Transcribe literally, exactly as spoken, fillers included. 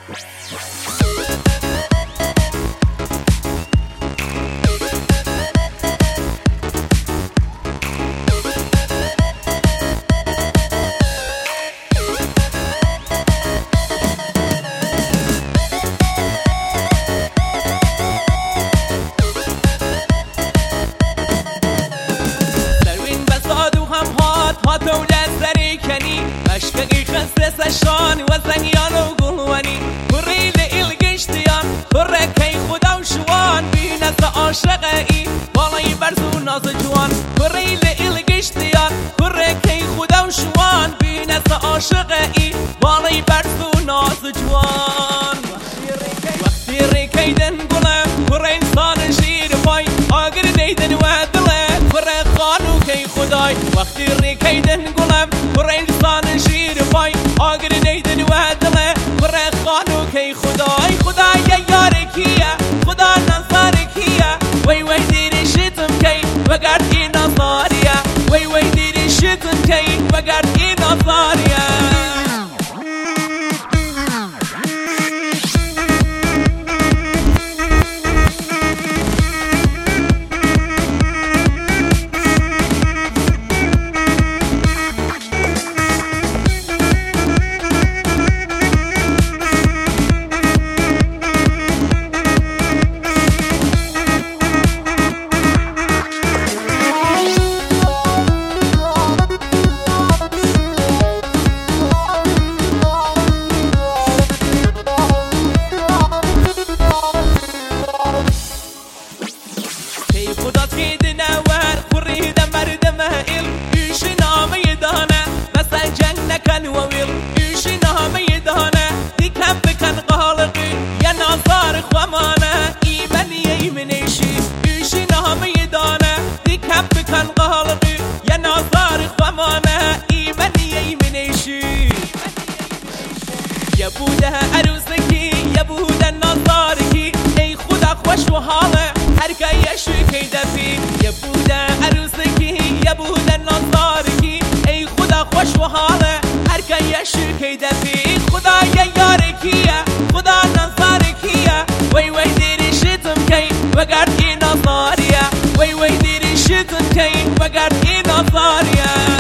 مشكقي خسرس الشان وزنيان وقلواني كري لإلقشتيان كركي خدا وشوان بينس عاشقي والله برزو ناز جوان كري لإلقشتيان كركي خدا وشوان بينس عاشقي والله برزو ناز جوان وقتی ریکی دن گلم كري انسان شیر پای آگر دیدن ودله كري خانو کی خدای وقتی ریکی دن گلم كري انسان شیر پای آگر دیدن ودله كري خانو کی خدای خدای یار کیه خدا نصار کیه وی وی دیری شتم کی وگر کی نصاریه وی وی دیری شتم کی وگر کی نصاریه خدا تید نور خورید مرد مهیل ایش نامه دانه مثل جنگ نکن و ویل ایش نامه دانه دیکم بکن قالقی یا نظار خوامانه ایمنی ایمنیشی ایش نامه دانه دیکم بکن قالقی یا نظار خوامانه ایمنی ایمنیشی یا بوده عروسکی یا بوده نظارکی ای خدا خوش و حاله هر که یشوی کی دفی یا بوده عروسکی یا بوده نظارکی ای خدا خوش و حاله هر که یشوی کی دفی خدا یا یار کیه خدا نظار کیه وی وی دیری شتم کی وگر کی نظاریه وی وی دیری شتم کی وگر کی نظاریه